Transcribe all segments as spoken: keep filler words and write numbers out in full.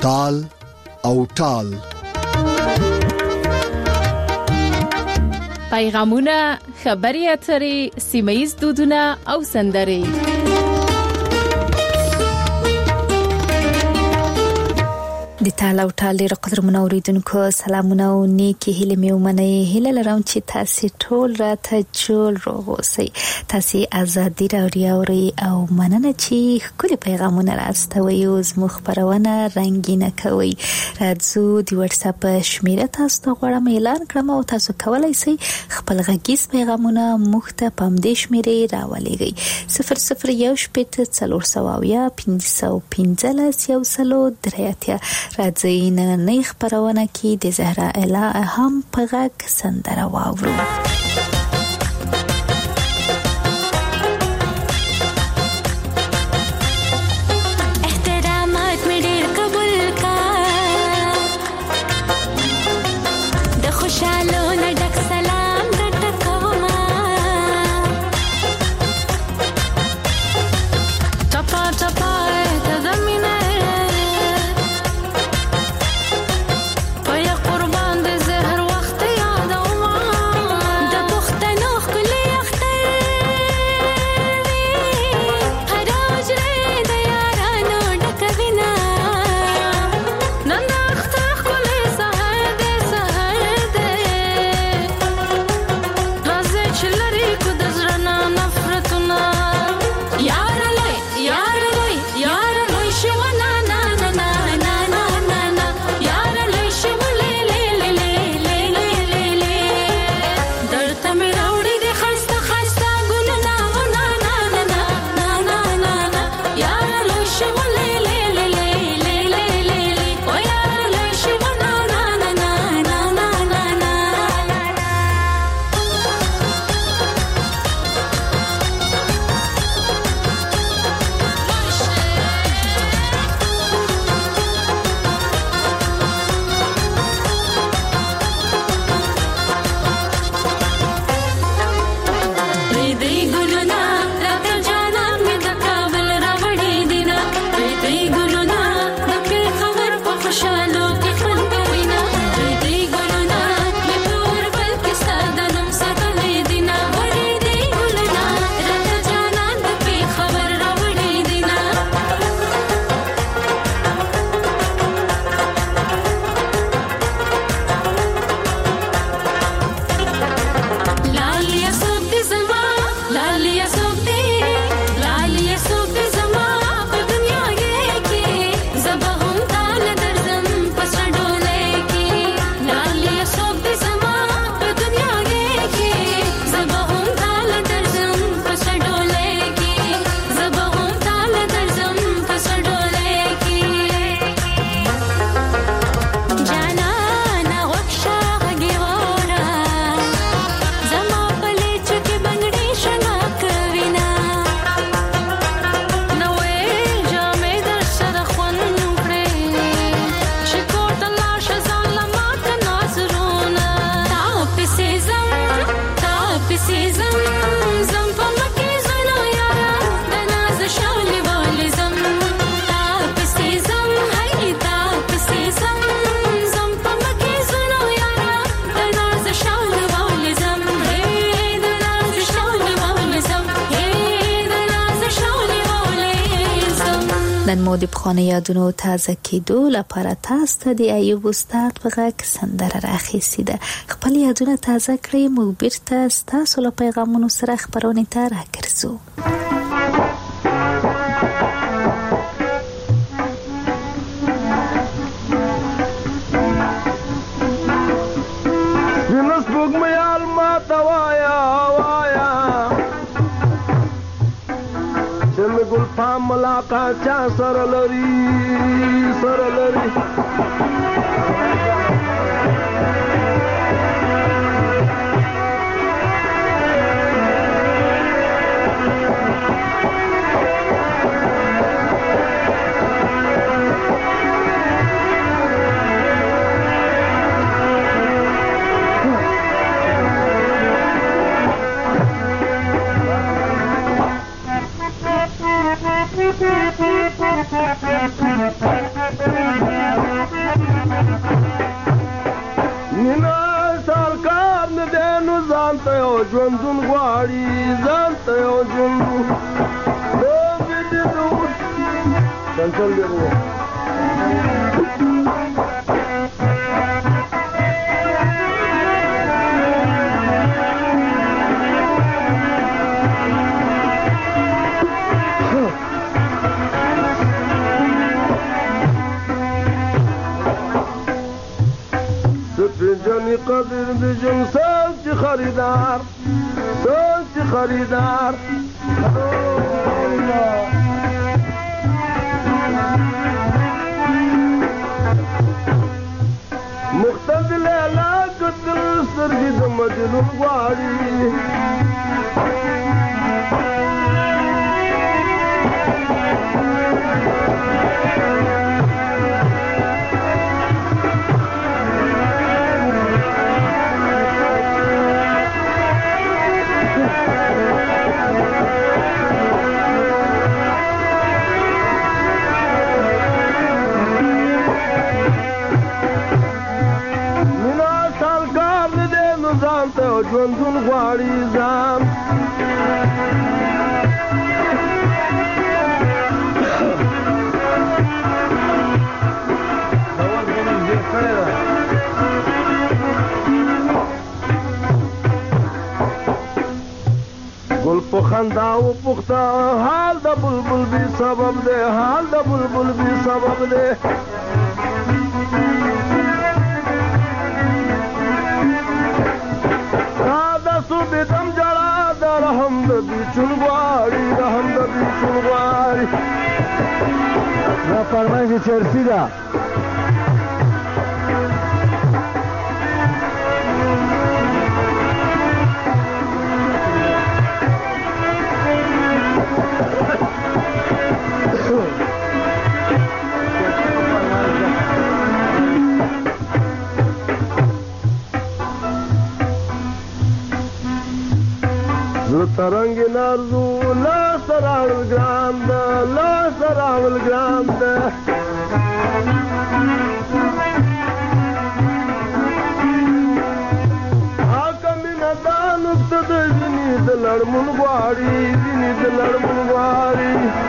تال او ټال. پیغامونه، خبري اترې، سیمه‌ییز دودونه او سندرې. د تال او ټال ډېر قدرمنو اوریدونکو سلامونه او نیکی هیله مې ومنئ. هیله لرم چې تاسو ټول راته جوړ روغ اوسئ. تاسو ازادي راډیو اورئ او مننه چې ښکلي پیغامونه راستوئ او زموږ خبرونه رنګینه کوي. راځو د واتس اپ شمیره تاسو ته غواړم اعلان کړم او تاسو کولای شئ خپل غږیز پیغامونه موږ ته په همدې شمیرې راولېږئ. صفر صفر یو شپږ څلور سوه اویا پنځه سوه پنځلس یو سلو درې اتیا. راځئ نننۍ خبرونه کې د زهرا الهام په غږ سندره واورو. نن مو د پخواني یادونو تازه کېدو لپاره تاسو ته د ایوب استاد په غږ سندره راخیستې ده. خپل یادونه تازه کړئ. موږ بیرته ستاسو له پیغامونو سره خپرونې ته راګرځو. ملاقات چا سره لري سره لري Thank you. مینا سرکار نه دینو ځانته یو ژوندون غواړي ځانته یو ژوندون دوی دې دوی کنټرول دی جانی قدر بجن سنچ خریدار سنچ خریدار مختزل علاقت سرگی دمجلون غاری ژوندون غواړي ځان ګل په خندا او پخته حال د بلبل بي سبب دی حال د بلبل بي سبب دی دم جړا د رحم د بیچون غواړي رحم د بیچون غواړي دا فرمایي چرسي ده ترنگ نارزو لا سراول گراند لا سراول گراند آکا من دانت دجنی دلرمون غواری دنی دلرمون غواری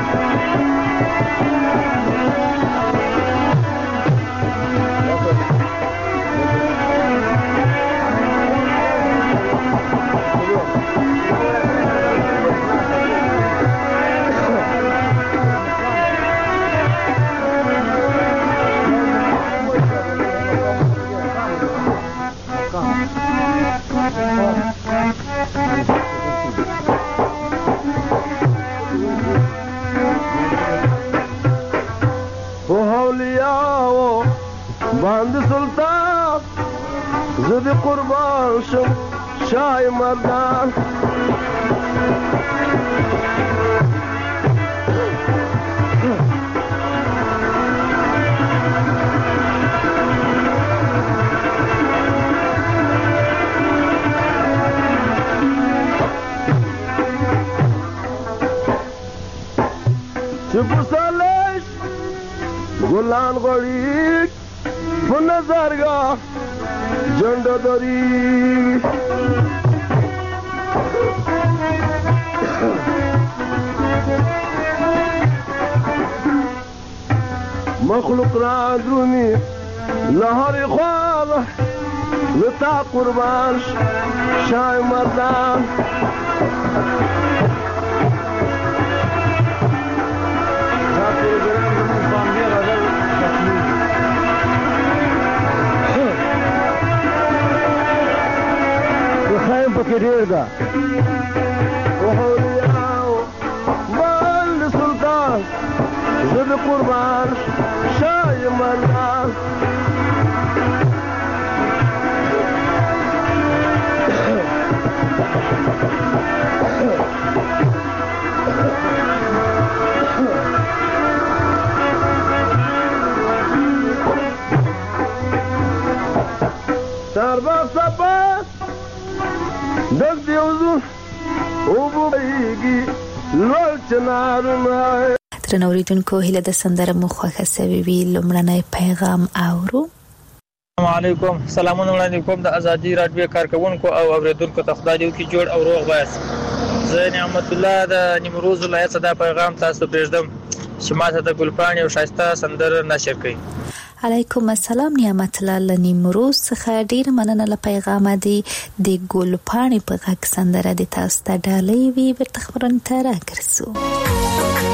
باند سلطان زد قربان شم شای مردان چپ سالش گلان غریق نظرگاه جنده داری مخلوق را درونی لهاری خواه لتا قربان شای مردان خایم پکی دیر دا وحولیاو بند سلطان زد قربان شای مردان سربا سپا دک دیوزو او بویگی لول چنارونه ترنوریدونکو هیله د سندره مو خوښه سوي وي لومړنی پیغام اورو السلام علیکم. سلامونه وړاندې کوم د ازادي رادیو کارکونکو او اوریدونکو ته خدای دې وکړي جوړ او روغ وایاست. زه نعمت الله د نیمروز ولایت څخه دا پیغام تاسو پرېږدم چې ماته د ګلپاڼې او شایسته سندره نشر کړئ. علیکم السلام نعمت الله له نیمروز څخه ډیر مننه له پیغام دی د ګلپاڼې په غږ سندره د تاسو ته ډالۍ وی ورته خبرونه ته راګرځو.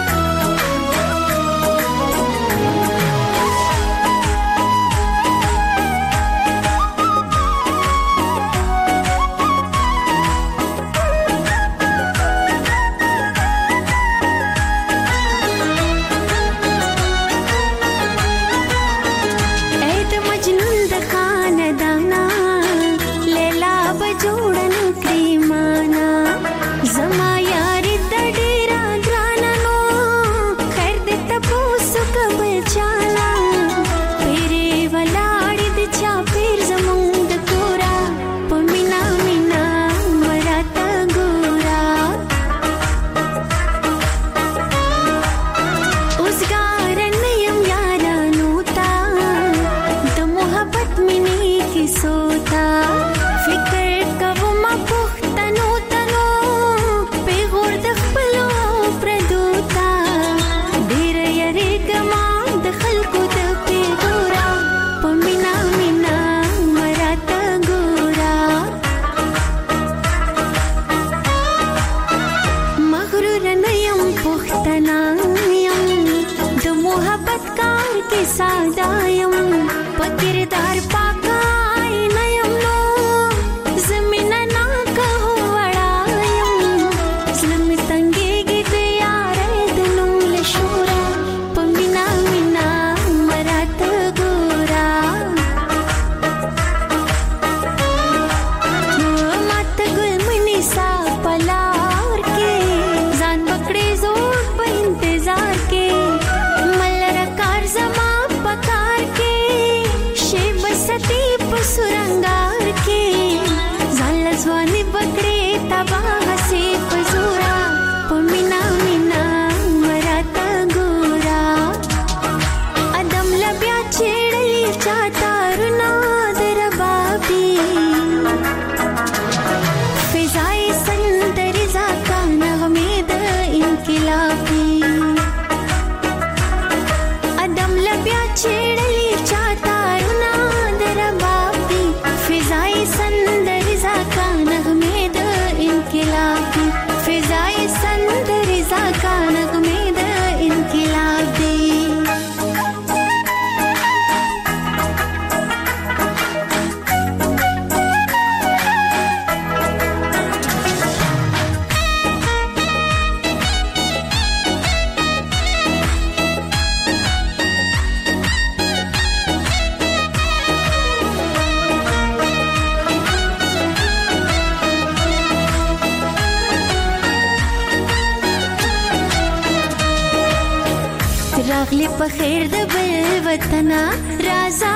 راغلی په خیر د بل وطن رازا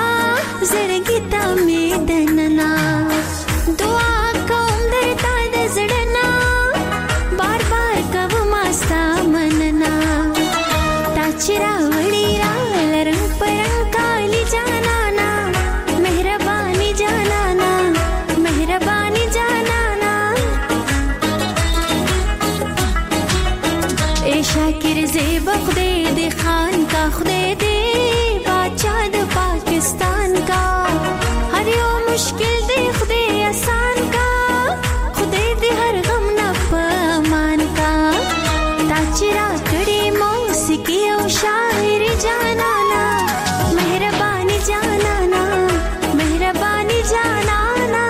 زړګی ته مې دننا دعا کوم درته د زړنا بار بار کوم استا مننا تا چې راوړی را لرم پرنګ کالی جانانا مهرباني جانانا مهرباني جانانا اے شاکر زیب خدای دې خان کا خدای دې بادشاہ د پاکستان کا هر یو مشکل دې خدای آسان کا خدای دې هر غم نه پمان کا تا چې را کړې موسیقي او شاعري جانانا مهرباني جانانا مهرباني جانانا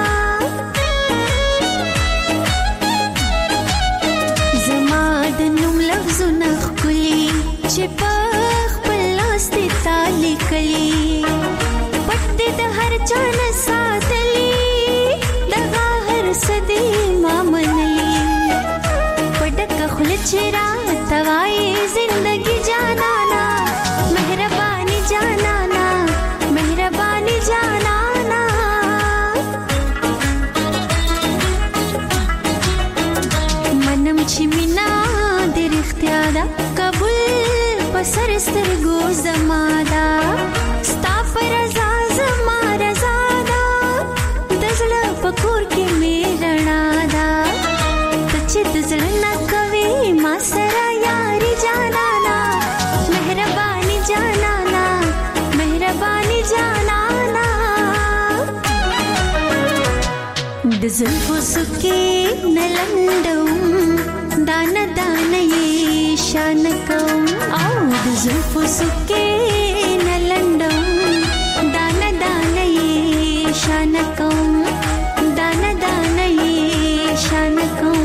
زما د نوم لفظونه ښکلي چې په خپل لاس دې تالي کړي پټ دې د هر چا نه ساتلي دغه هر څه دې ما منلي په ډکه خوله چې راته وایې زندګي جانانا مهرباني جانانا مهرباني جانانا منم چې مینا دې رښتیا ده قبول په سر سترګو زما ده ستا پر رضا زه د زلفو سکې نلندوم دانه دانه یې شان کوم او د زلفو سکې نلندوم دانه دانه یې شان کوم دانه دانه یې شان کوم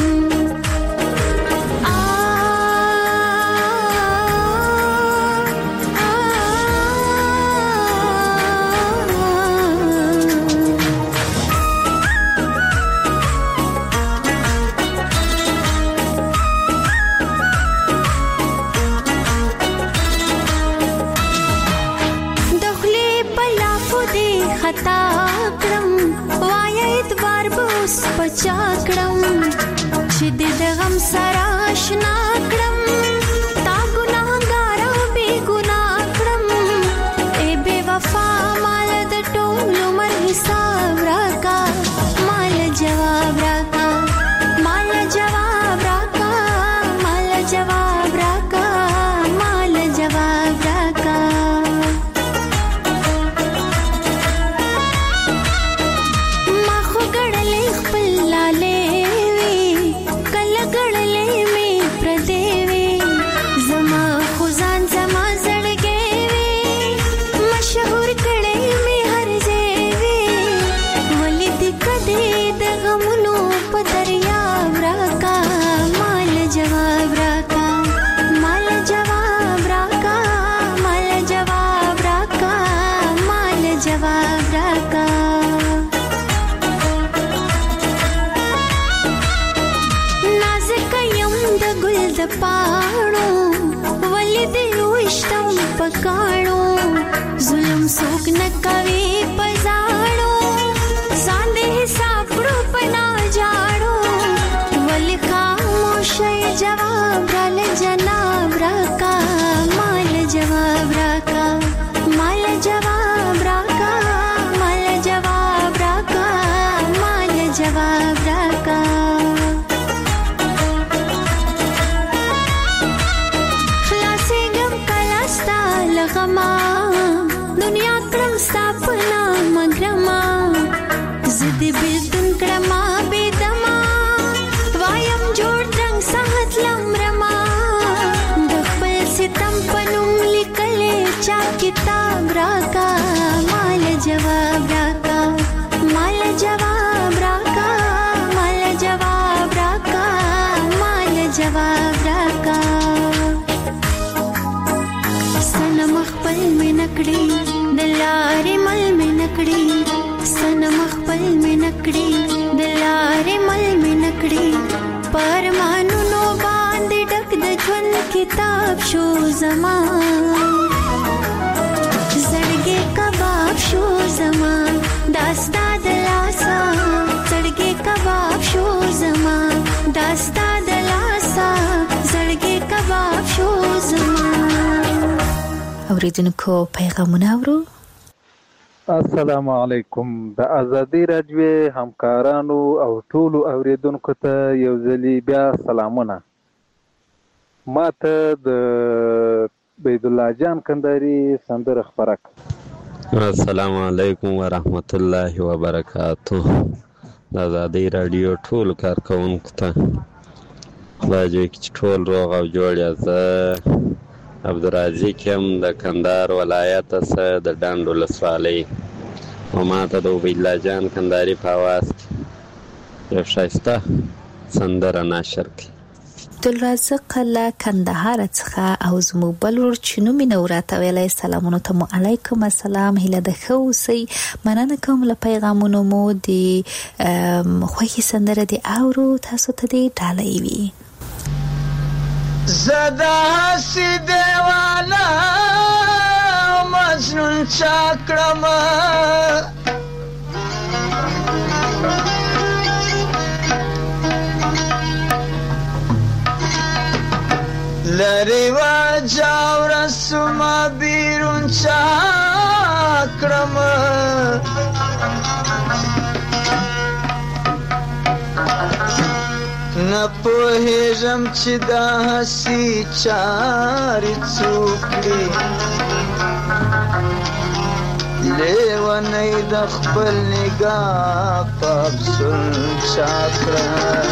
پچا کړم چې د غم سره آشنا کړم تا ګناهګار او بے ګناه کړم ای بے وفا مال د ټول عمر حساب راکا مال جواب راکا مال جواب راکا مال جواب راکا مال جواب راکا پاړو ولې دې وښتم پکاړو ظلم څوک نه کوي پزاړو ځان دې حساب کړو پنا جاړو ولې خاموش جواب رال جناب راکا مال جواب راکا مال جواب راکا مال جواب راکا مال جواب راکا غما دنیا کرم ستاپنا مگرما زد بیلتن کرما بیدما وایم جوړ رنگ ساحت لمرما دخبل ستم پنوم لکلے چا کتاب راکا مال جواب راکا مال جواب راکا مال جواب راکا مال جواب راکا سنم خپل می نکړي دلارې مل می نکړي سنم خپل می نکړي دلارې مل می نکړي پرمانو نو باندې ډک د ژوند کتاب شو زما زړګي کباب شو زما داستا دلاسا زړګي کباب شو زما داستا دلاسا زړګي کباب شو زما اوریدونکو پیغامونه اورو. السلام علیکم. د ازادي راډیو همکارانو او ټولو اوریدونکو ته یو ځلی بیا سلامونه. ما ته د بيد الله جان کنداري سندره خبره. السلام علیکم ورحمت الله وبرکاته. د ازادي راډیو ټول کارکونکو ته باجو کې ټول روغ او جوړ یازه عبدالرازق یم د کندهار ولایت څخه د ډنډ ولسوالۍ او ما ته د عبید الله جان کندهاري په اواز یو ښایسته سندره نشر کړي. عبدالرازق له کندهار څخه او زموږ بل ورور چې نوم یې نو راته ویلی سلامونه ته مو علیکم السلام هیله ده ښه اوسئ. مننه کوم له پیغامونو مو د خوښې سندره دې اورو تاسو ته دې ډالۍ وي. زدا سی دیوانا مجنون چاکرم لری و جاو رسوما بیرون چاکرم نپوهیږم چې دا هسې چارې څوک کړي لیونی د خپل نگاه په افسون چاکړه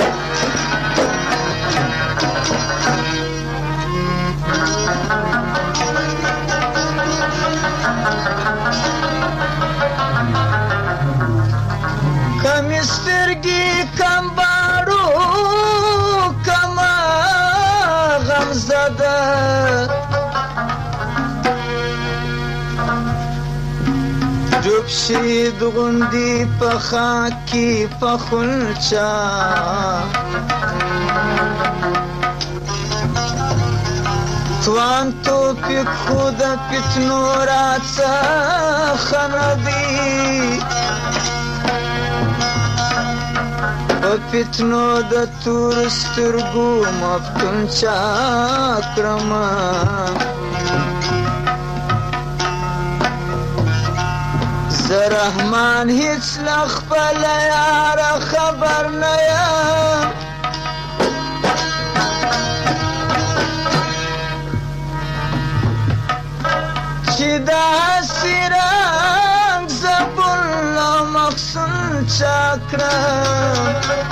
کمی سترګي کم باړو کما غم زده ډوب شي د غوندې په خاک کې په خلچا توان توپک خو د فتنو راڅخه نه دي په فتنو د تور سترګو مفتون چا کړمه زه رحمان هیڅ له خپله یاره خبر نه یم چې داسې رنګ زبون له مخصون چا کړم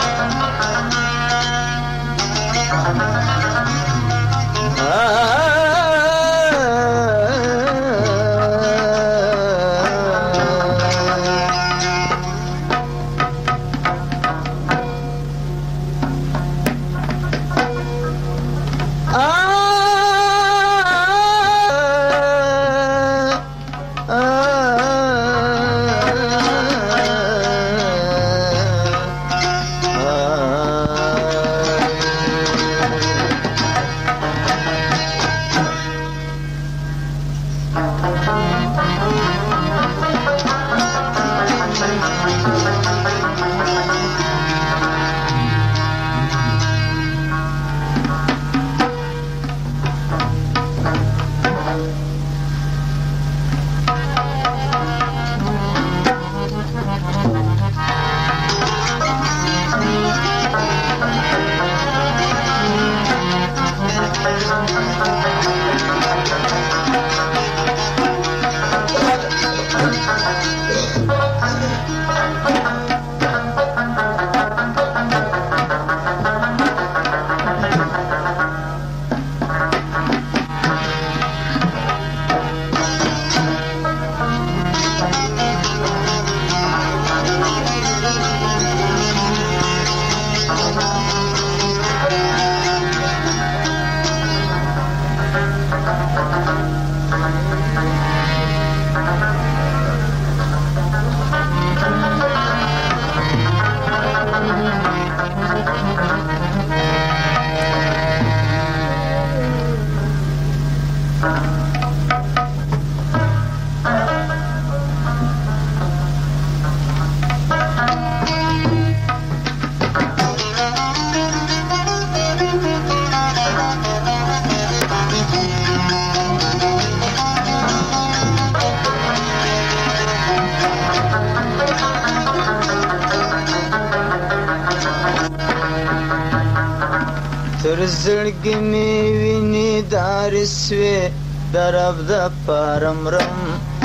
تر زړګي مې وینې دارې سوې د رب دپاره مرم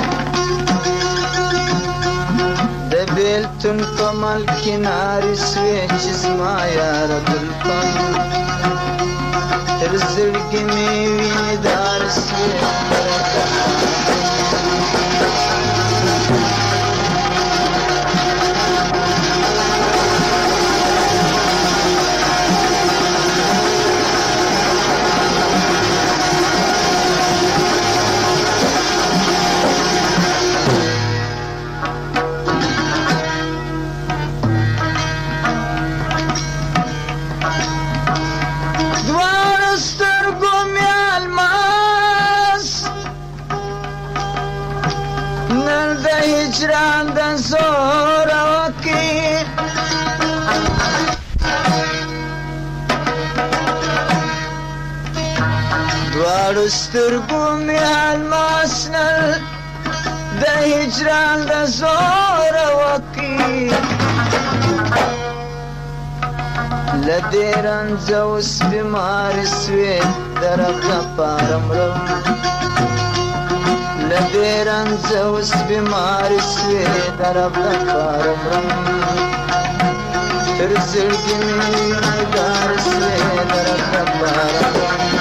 د بېلتون په مل کې نارې سوې چې زما یاره ګلپن تر زړګي مې وینې دارې سوې د رب دپاره هجران د زور وکي دواړو سترګو مې الماس نل د هجران د زور وکي له دې رنځه اوس بیمارې سوې د رب دپاره مرم له لديران زوس بمار سوي درب دفارم رم ترزل جميل دار سوي درب دفارم رم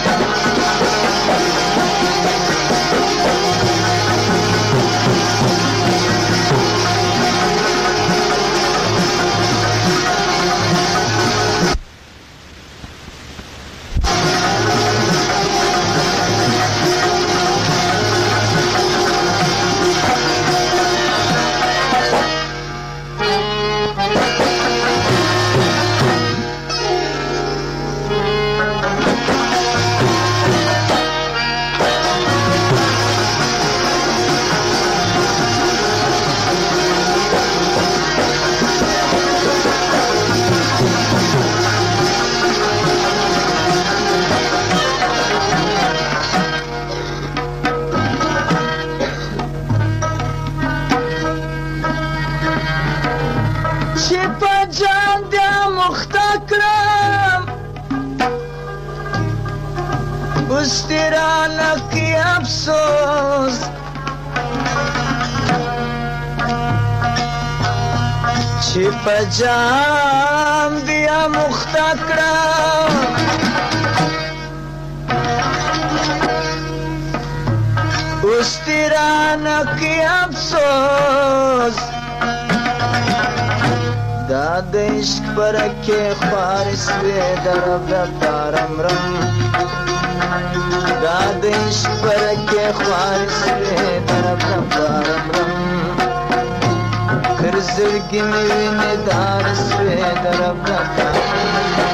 پجام دیا مختا کړم اوس تیرانه کې افسوس دا د عشق پر کې خوار سوې درب دپارم رم دا د عشق پر کې خوار سوې درب دپارم رم زړګي مې وینې دار سوې درب دپارم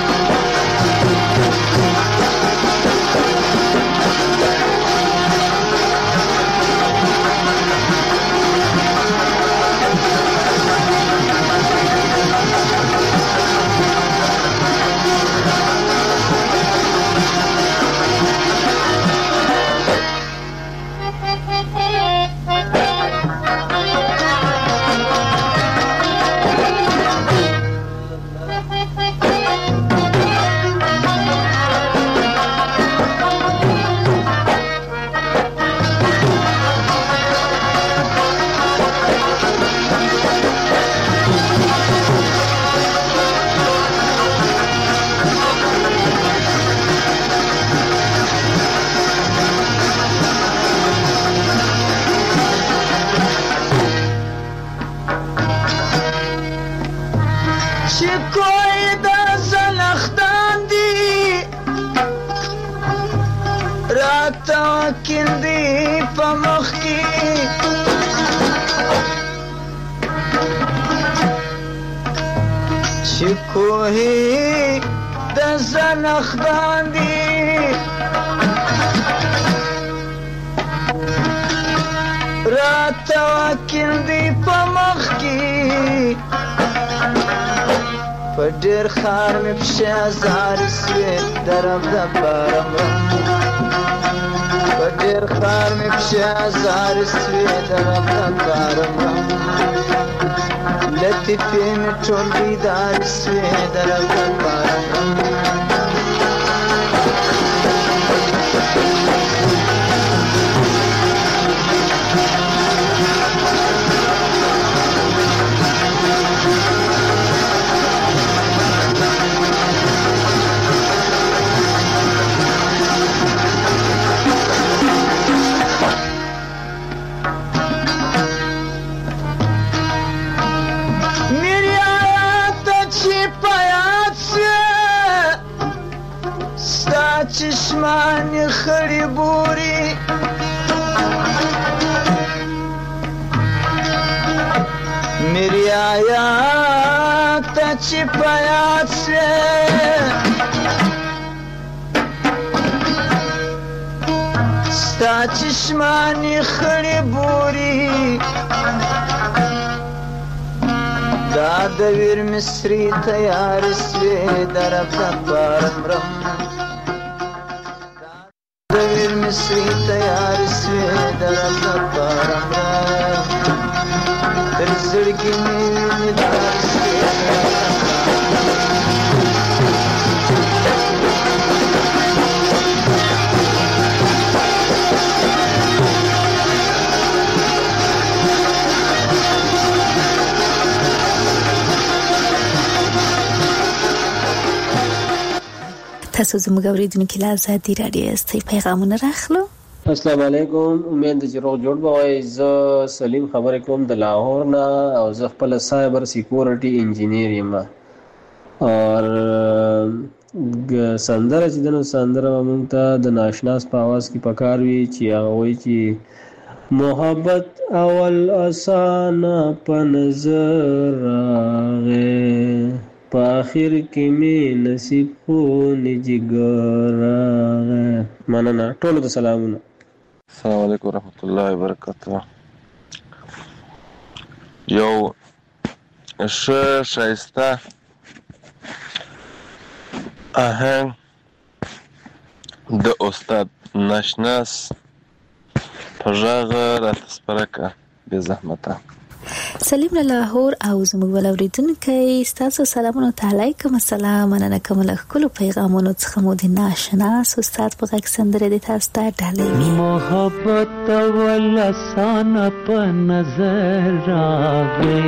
کوهی د زنخ باندې راته وکندي په مخ کې په ډېر خار مې پښې ازار سوې درب دپارم په ډېر خار مې پښې ازار سوې درب دپارم لطیفې مې ټول بیدار سوې درب دپارم چشمانی خړی بوري میری آیات ته چې پیات سوې ستا چشمانی خړی بوري دا د ویر مصری تیار سوې درب دپارم رم مصری تیار سوې درب دپارم تر زړګي مې وینې دار سوې تاسو زموږ اوریدونکو له آزادي رادیو استي پیغامونه راخلو. السلام علیکم، امید چې روغ جوړ بوي. زه سلیم خبرې کوم د لاهور نه او زه خپل سایبر سکیورټي انجینیر یم. اور سندره چې دنو سندره مونږ ته د ناشناس په आवाज کې پکار وی چې هغه وایي چې محبت اول آسانه په نظر راغې، په آخر کې می نصیب خو نجګر راغې. مننه ټولو ته سلامونه. السلام علیکم ورحمت الله وبرکاته. یو ښه ښایسته آهنګ د استاد ناشناس په غږ راته سپاره کړه بې زحمته. سلیم له لاهور او زموږ ول اوریدونکي ستاسو سلامونه تعالی کوم السلام. مننه کوم له خپل پیغامونو څخه مو د ناشناس استاد په غږ سندره د تاسو ته ډالۍ. محبت ول آسان په نظر راغی،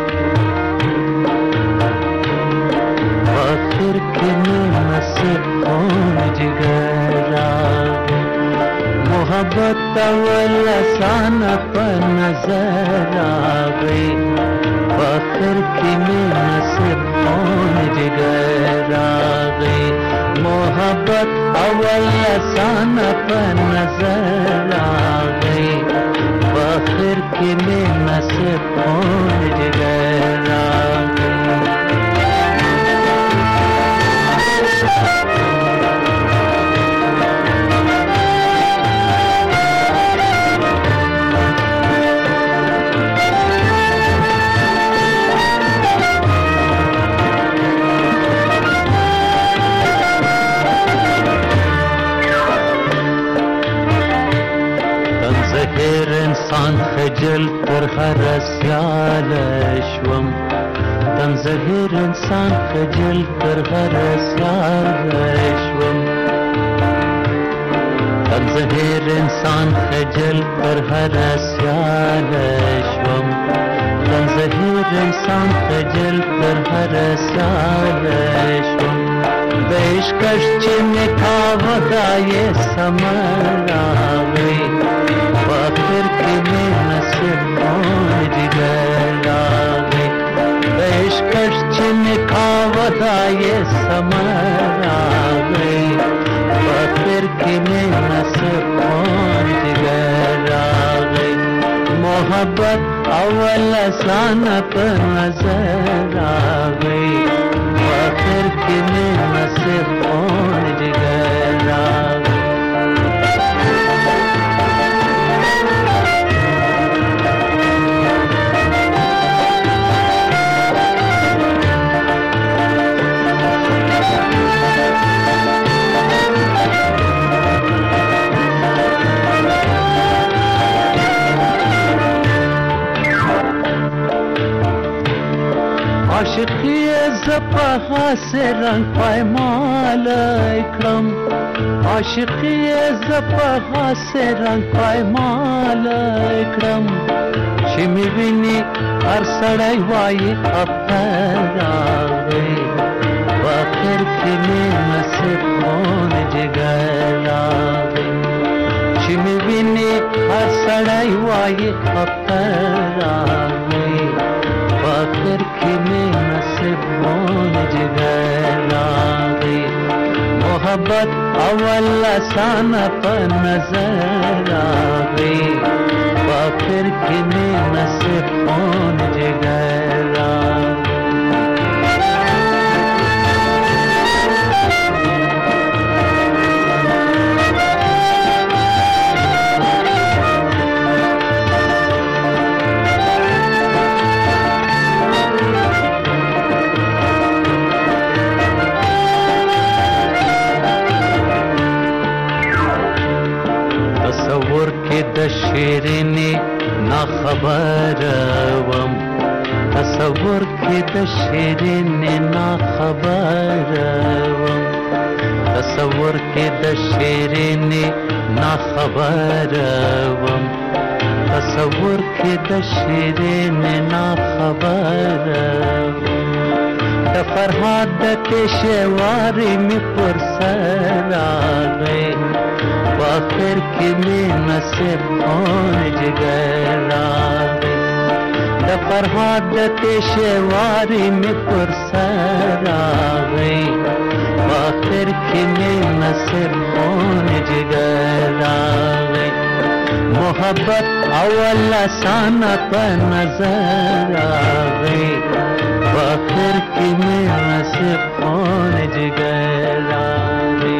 آخر کې نصیب خون جگر راغی. محبت اول آسان په نظر راغی، آخر کې نصیب خون جگر راغی. محبت اول آسان په نظر راغی، آخر کې نصیب خون جگر راغی. هر انسان خجل تر هر سیال شوم، تم زهر انسان خجل تر هر سیال شوم. تم زهر انسان خجل تر هر سیال شوم، تم زهر انسان خجل تر هر سیال شوم. بهشکش چې میکا ودای سمر راوي، آخر کې مې نصیب خون جگر راغی. بهشکش چې مې کاوه یې سمر راغی، آخر کې مې نصیب خون جگر راغی. محبت اول آسان په نظر راغی، آخر کې مې نصیب خون جگر راغی. عاشقی زپا حاس رنگ پایمال اکرم، عاشقی زپا حاس رنگ پایمال اکرم. چی می بینی هر سڑای وای افتر راغی، آخر کی می نصیب خون جگر راغی. چی می بینی هر سڑای وای افتر راغی، آخر کی میں نصیب خون جگر راغی. محبت اول آسان په نظر راغی، آخر کی میں نصیب خون جگر راغی. تصور کې د شیرینی نا خبر وم، تصور کې د شیرینی نا خبر وم. تصور کې د شیرینی نا خبر وم، تصور کې د شیرینی نا خبر وم. د فرهاد د पेशेवारी में पुरसरा गए आखिर की में नसीब कौन जगरा गए द फरहाद पेशेवारी में पुरसरा गए आखिर की में नसीब कौन जगरा गए मोहब्बत अवल आसाना पर नजर आ गई आखिर की में नसीब कौन जिगर आ गई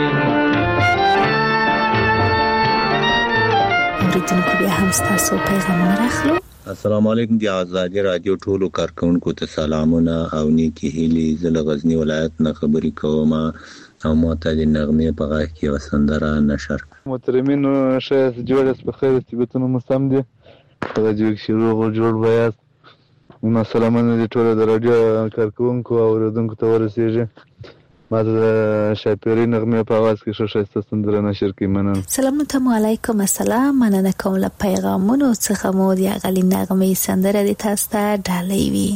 اوریدونکو بیا هم ستاسو پیغامونه راخلو. السلام علیکم دی آزادی رادیو ټولو کارکونکو ته سلامونه او نیکی هیلې زله غزنی ولایت نه خبرې کوم او ماته د نغمې په غږ کې وسندره نشر محترمینو شایست جوړس په خیر استبتونو مسام دي راځي چې روغ جوړ بیاست نو سلامونه دي ټول د رادیو کارکونکو او اوریدونکو ته ورسیږي ماته د شاپيري نغمې په आवाज کې شو شایسته سندره نشر کې مننه. سلام علیکم السلام مننه کوم له پیغامونو څخه مو د غلي نغمې سندره د تاسو ته ډالۍ وي.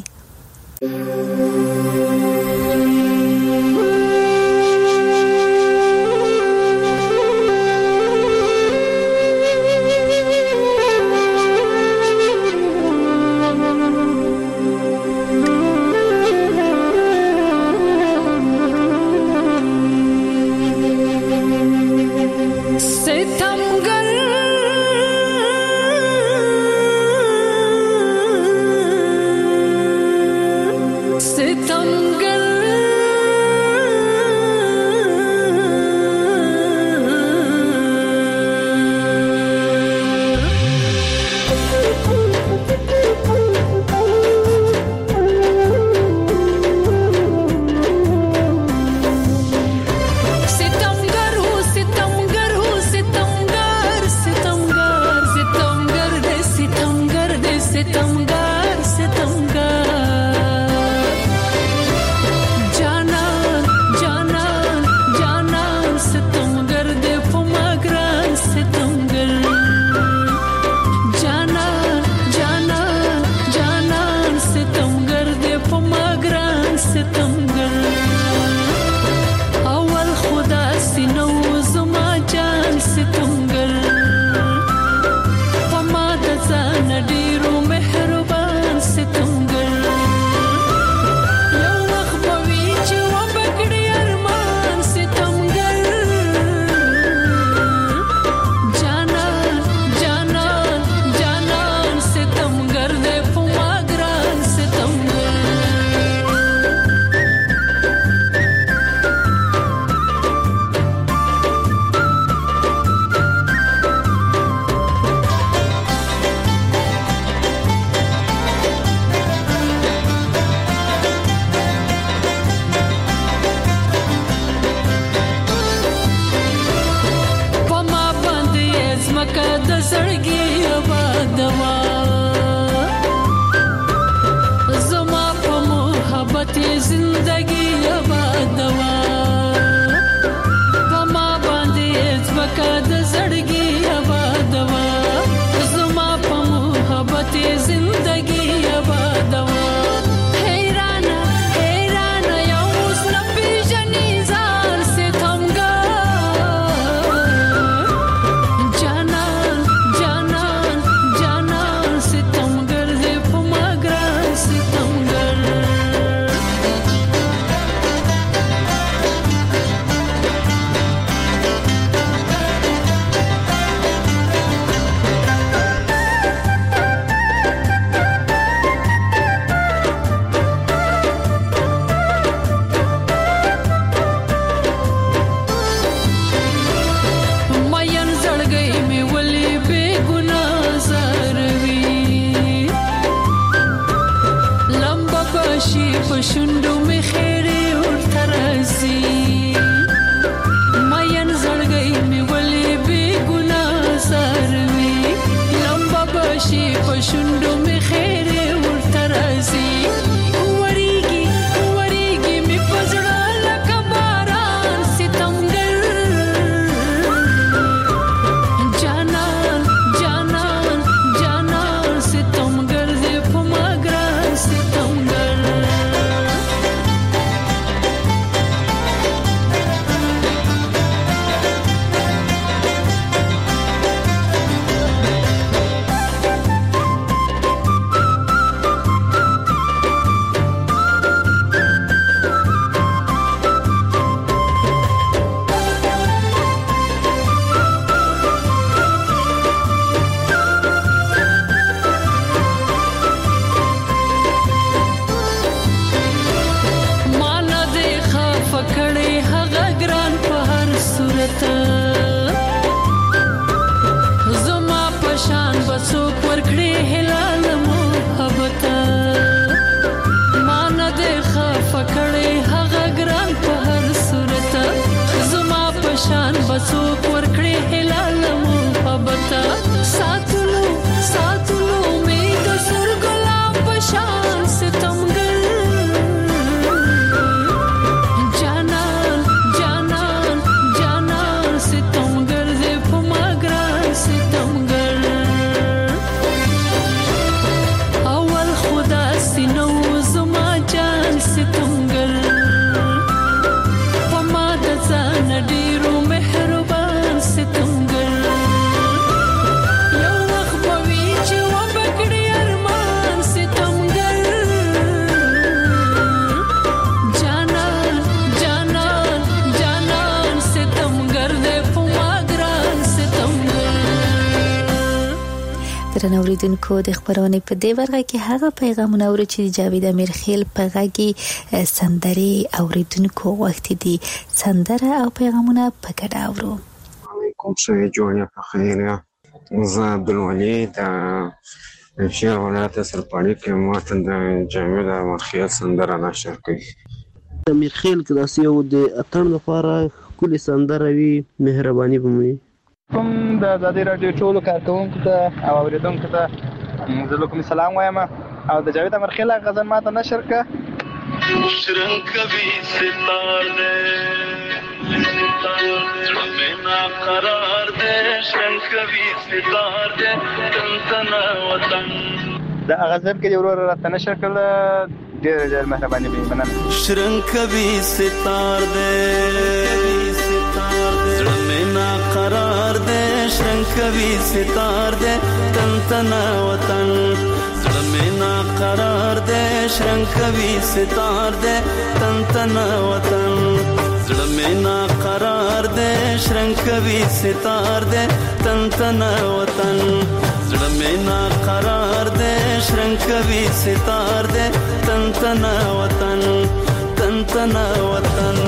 درنو اوریدونکو د خبرونې په دې برخه کې هغه پیغامونه اورو چې جاوید امیرخیل په غږی سندري اوریدونکو وخت دي سندره او پیغامونه په ګډه اورو. علیکم شه جوړه په خیر یا زه عبدالولي د شیر ولایت سرپاړي کې ماته د جاوید امیرخیل سندره نشر کړي. امیرخیل کې داسې یو د اتن لپاره کلی سندره وي مهرباني بموي. کوم د آزادۍ راډیو ټولو کارکوونکو ته او اورېدونکو ته زه کوم سلام وایم او د جاوید امیرخیل غزل ماته نشر کړه. شرنګ کوي ستار دې ستار دې نا قرار دې شرنګ کوي ستار دې تن تن وطن د غزل کې یو ورور راته نشر کړل ډېر ډېر مهرباني به مننه. شرنګ کوي ستار دې زړه قرار دے شرنګ کوي ستار دے تن تن وطن زړه مې نا قرار دے شرنګ کوي ستار دے تن تن وطن زړه مې نا قرار دے شرنګ کوي ستار دے تن تن وطن زړه مې نا قرار دے شرنګ کوي ستار دے تن تن وطن تن تن وطن.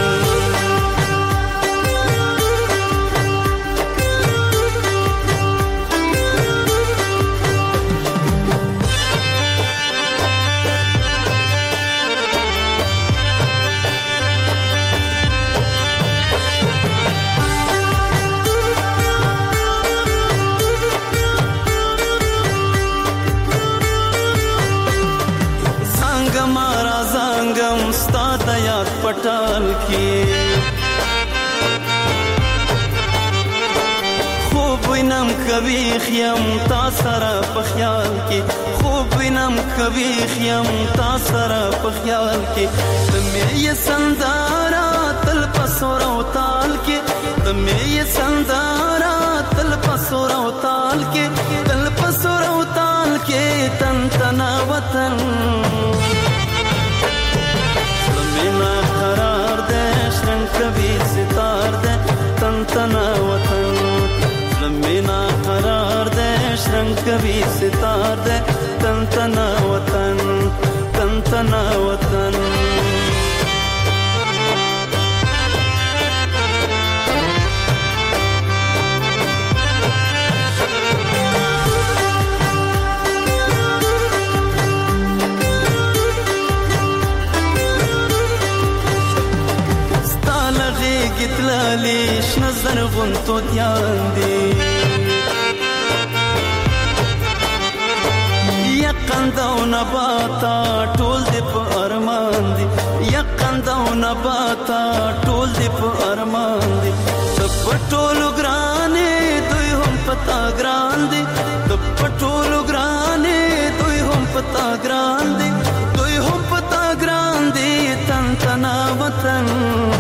پټال کې خوب وینم کوي خیم تا سره په خیال کې خوب وینم کوي خیم تا سره په خیال کې د مې سندارا تل پسور او تال کې د مې سندارا تل پسور او تال کې تل پسور او تال کې تن تن وطن مینا قرار دے شرنګ کوي ستار دے تن تن وطن مینا قرار دے شرنګ کوي ستار دے تن تن وطن تن تن وطن. گتلالی شنظر غنتو دیان دی یقند او نباتا ټول دی په ارمان دی یقند او نباتا ټول دی په ارمان دی د پټولو ګرانې دوی هم پتا ګران دی د پټولو ګرانې دوی هم پتا ګران دی دوی هم پتا ګران دی تن تنا وطن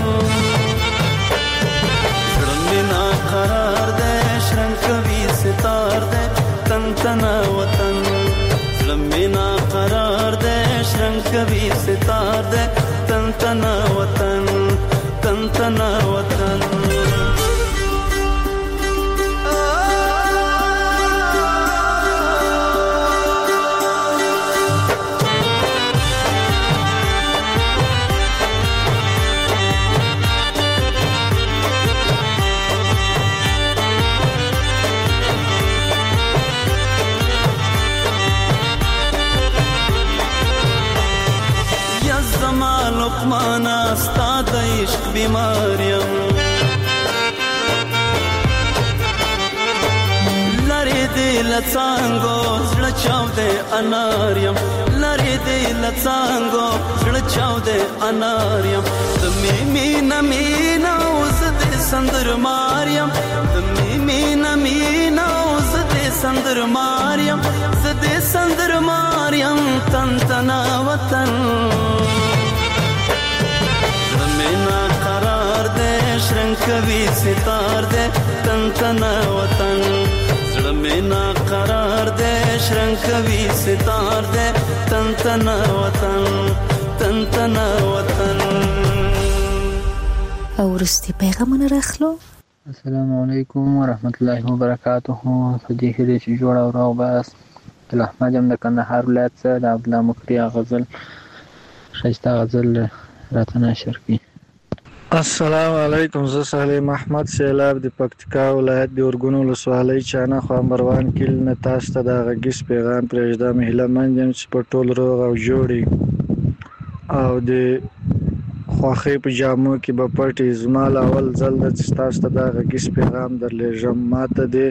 مینا قرار دے شرنګ کوي ستار دے تن تن وطن مینا قرار دے شرنګ کوي ستار دے تن تن وطن تن تن وطن. لقمانا ستا د عشق بیماریم لری دی لڅانګو زړه چاو دې اناریم لری دی لڅانګو زړه چاو دې اناریم د می مینا مینا اوس دې سندر ماریم د می مینا مینا اوس دې سندر ماریم ز دې سندر ماریم تن تن وطن مینا قرار دے شرنګ کوي ستار دے تن تن وطن زړه مینا قرار دے شرنګ کوي ستار دے تن تن وطن تن تن وطن. او ورستی پیغامونه راخلو. السلام علیکم ورحمت الله وبرکاته. په دې هیله چې جوړ او روغ بس. د احمد یم د کندهار ولایت څخه د عبدالله مکریا غزل ښایسته غزل راته نشر کړي. السلام علیکم. زه سلیم احمد سیلاب د پکتیکا ولایت د اورګون ولسوالۍ چانه خامروان کلی نه تاسو ته د غږیز پیغام پرېږدم. هیله مند یم چې په ټول روغ او جوړ او د خوښۍ په جامو کې به پټې. زما له اول ځل ده چې تاسو ته دا غږیز پیغام درلیږم. ما ته د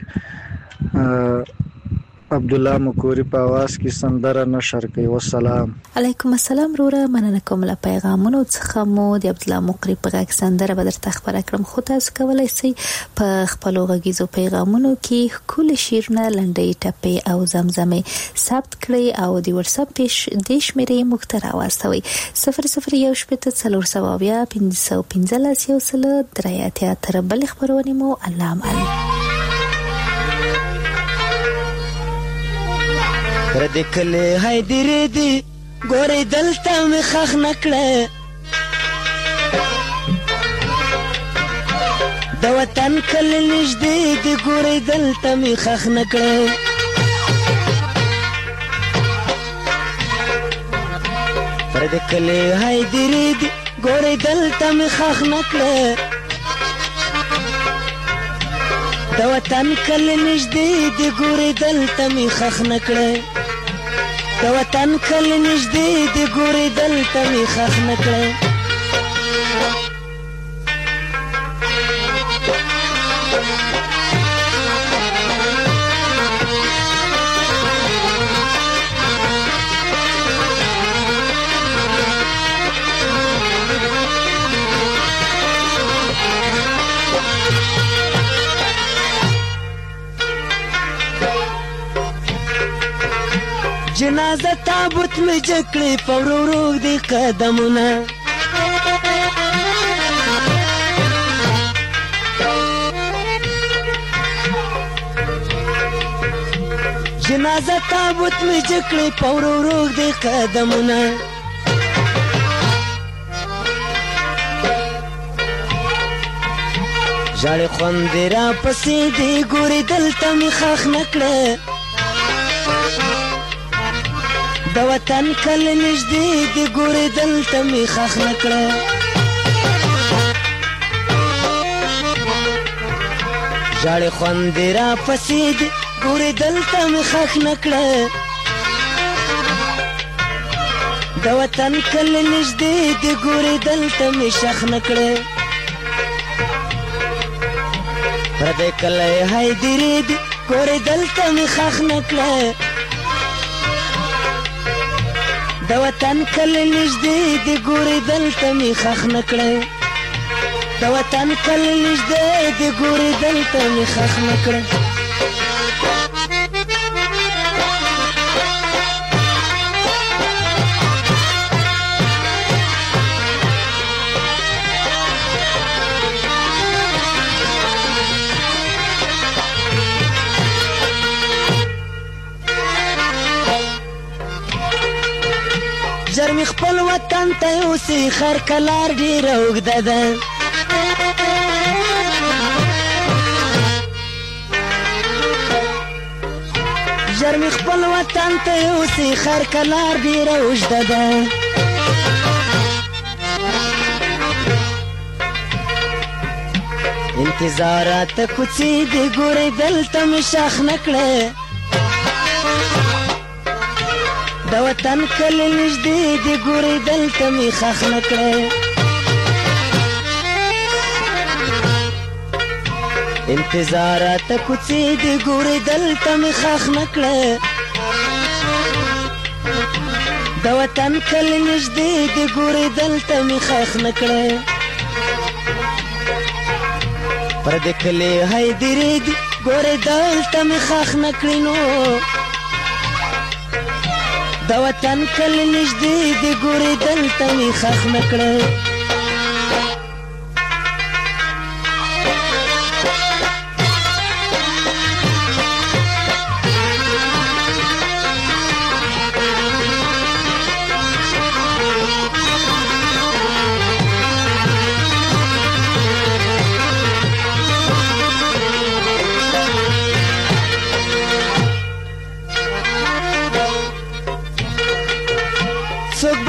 عبدالله مکوري په اواز کې سندره نشر کوي. والسلام علیکم السلام وروره. مننه کوم له پیغامونو څخه مو د عبدالله مکوري په غږ سندره به درته خبره کړم. خو تاسو کولی شئ په خپلو غږیزو پیغامونو کې ښکلي شعرونه، لنډۍ ټپې او زمزمې ثبت کړئ او د واتساپ دې شمېرې موږ ته راواستوئ. صفر صفر یو شپېته څلور سوه اویا پنځه سوه پنځلس یو سل درې اتیا. تر بلې خپرونې مو الله امان. ردی کلی های دیری دی گوری دلتا می خخ نکڑه دا وطن کلی نجدی دی گوری دلتا می خخ نکڑه ردی کلی های دیری دی گوری دلتا می خخ نکڑه دا وطن کلی نجدی دی گوری دلتا می خخ نکڑه دا وطن کل نجدی دی گوری دلتا می خخ نکڑه جنازه تابوت می جکړې پورو روغ دی قدمونه جنازه تابوت می جکړې پورو روغ دی قدمونه ژړې خوندې را پسې دی ګورې دلته می خخ نکړه دا وطن کل نجدی دی گوری دلتا می خخ نکڑه جاڑی خوندی را پسی دی گوری دلتا می خخ نکڑه دا وطن کل نجدی دی گوری دلتا می شخ نکڑه پردے کلی های دیری دی گوری دلتا می خخ نکڑه دا وطن کل نجدی دی گوری دلتا می خخ نکڑه دا وطن کل نجدی دی گوری دلتا می خخ نکڑه جرمی خپل وطن ته اوسې خر کلار ډېره اوږده ده جرمی خپل وطن ته اوسې خر کلار ډېره اوږده ده انتظارات کوڅې دې ګورې دلته مې شاخ نه کړه دا وطن کل نجدی دی گوری دلتا می خخ نکڑه انتظارات کوڅې دی گوری دلتا می خخ نکڑه دا وطن کل نجدی دی گوری دلتا می خخ نکڑه پردې کلی های دیری دی گوری دلتا می خخ نکڑینو دا وطن کل نجدی دی گوری دلتا می خخ نکڑه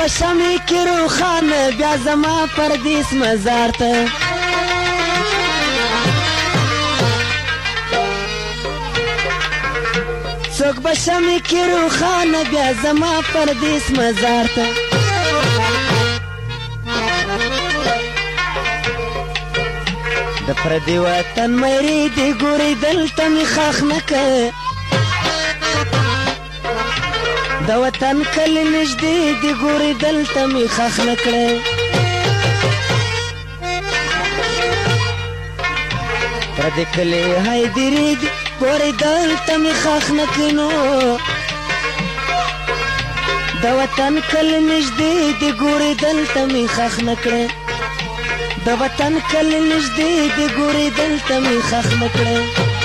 بشمې کې روښانه بیا زما پردیس مزار ته څوک بشمې کې روښانه بیا زما پردیس مزار ته د پردي وطن مېرې دې ګورې دلته مې خاخ نه که د وطن کلی نږدې دې ګورې دلته مې خاخ نه کړې پردي کلی هایدرې دې ګورې دلته مې خاخ نه کړنو د وطن کلی نږدې دې ګورې دلته مې خاخ نه کړې د وطن کلی نږدې دې ګورې دلته مې خاخ نه کړې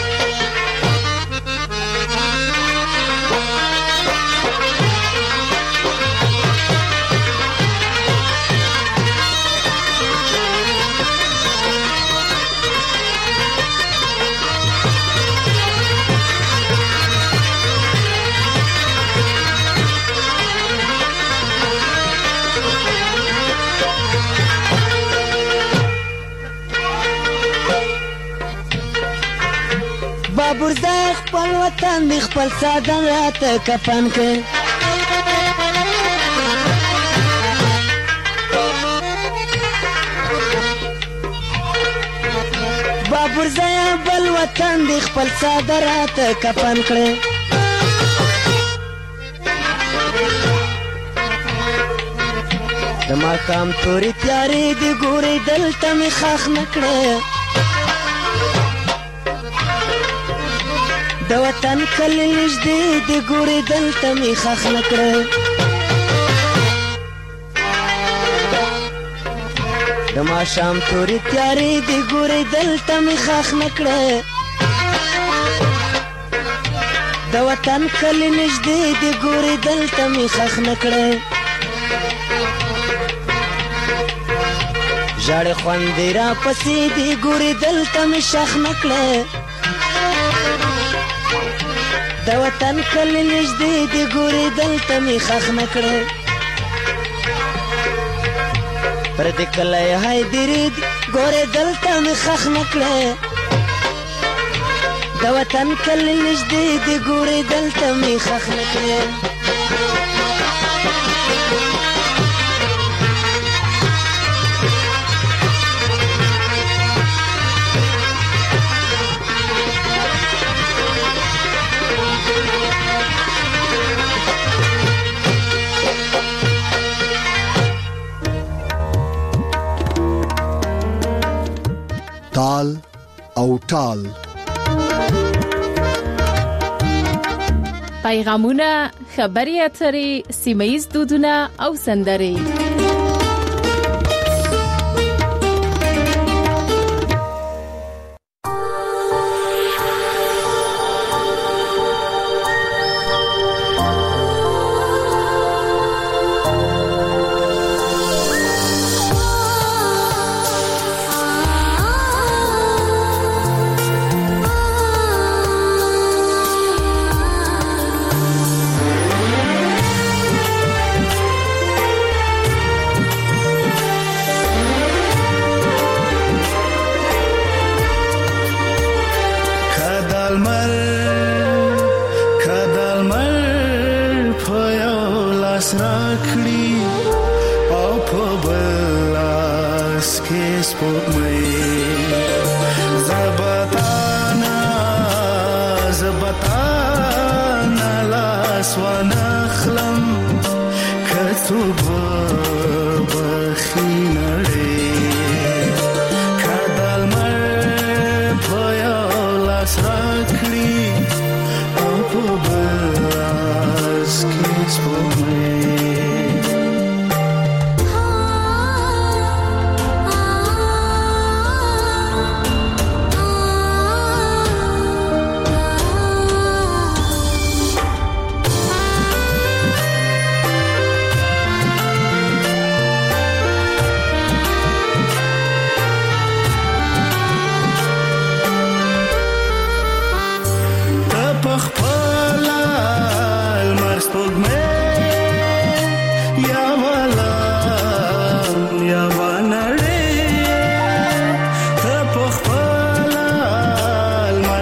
بابرزای خپل وطن دی خپل ساده راته کفن که بابرزای بل وطن دی خپل ساده راته کفن کړه د ماښام تورې تیارې دی ګورې دلته مې خاخ نه کړه د وطن کلی نږدې دې ګورې دلته مې خاخ نه کړه د ماښام تورې تیارې دې ګورې دلته مې خاخ نه کړه د وطن کلی نږدې دې ګورې دلته مې خاخ نه کړه ژاړې خوندې را پسې دې ګورې دلته مې شاخ نه کړه د وطن کلی نږدې دې ګورې دلته مې خاخ نه کړه پردي کلی هایدرې دې ګورې دلته مې خاخ نه کړه د وطن کلی نږدې دې ګورې دلته مې خاخ نه کړه تال او ټال پیغامونه خبري اترې سیمه‌ییز دودونه او سندرې پخپلا المر سپوږمۍ یا والا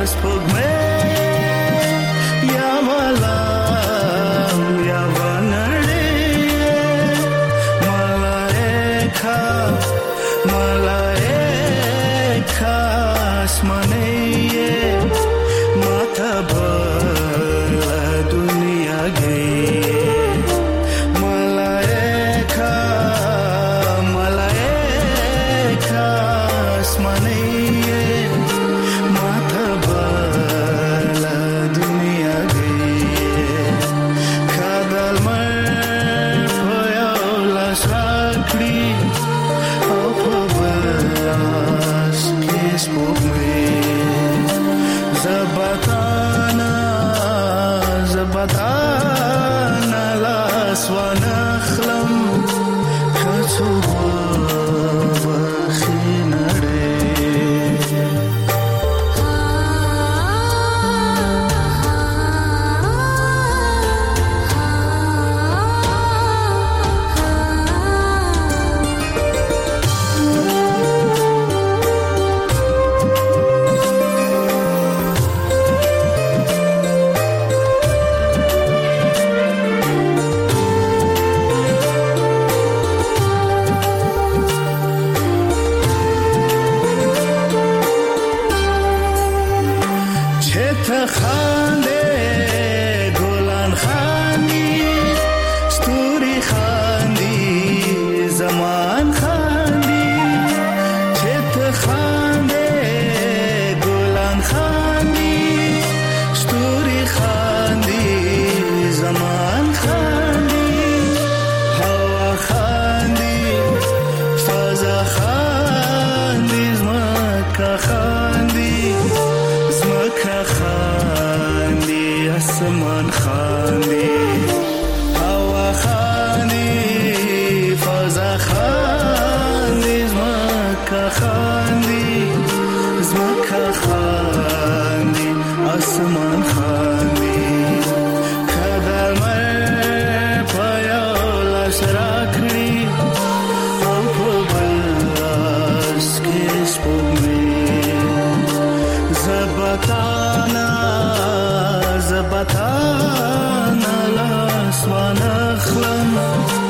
زبطانا زبطانا لاس ونخلم